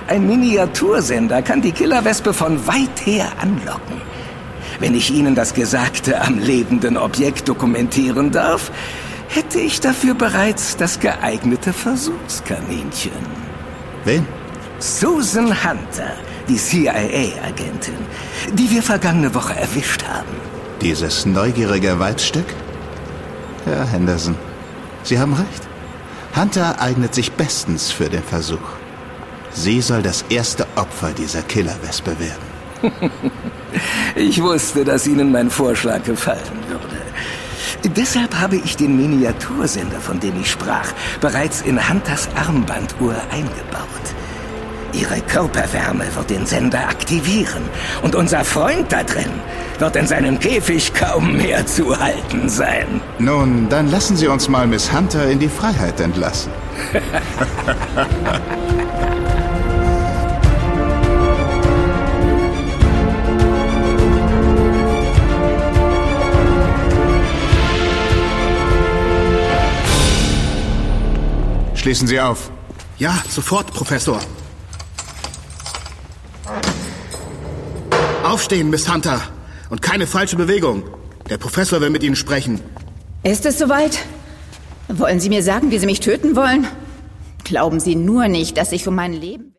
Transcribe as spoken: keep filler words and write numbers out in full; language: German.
Ein Miniatursender kann die Killerwespe von weit her anlocken. Wenn ich Ihnen das Gesagte am lebenden Objekt dokumentieren darf, hätte ich dafür bereits das geeignete Versuchskaninchen. Wen? Susan Hunter, die C I A-Agentin, die wir vergangene Woche erwischt haben. Dieses neugierige Weibsstück? Herr Henderson, Sie haben recht. Hunter eignet sich bestens für den Versuch. Sie soll das erste Opfer dieser Killerwespe werden. Ich wusste, dass Ihnen mein Vorschlag gefallen würde. Deshalb habe ich den Miniatursender, von dem ich sprach, bereits in Hunters Armbanduhr eingebaut. Ihre Körperwärme wird den Sender aktivieren und unser Freund da drin wird in seinem Käfig kaum mehr zu halten sein. Nun, dann lassen Sie uns mal Miss Hunter in die Freiheit entlassen. Schließen Sie auf. Ja, sofort, Professor. Aufstehen, Miss Hunter. Und keine falsche Bewegung. Der Professor will mit Ihnen sprechen. Ist es soweit? Wollen Sie mir sagen, wie Sie mich töten wollen? Glauben Sie nur nicht, dass ich um mein Leben...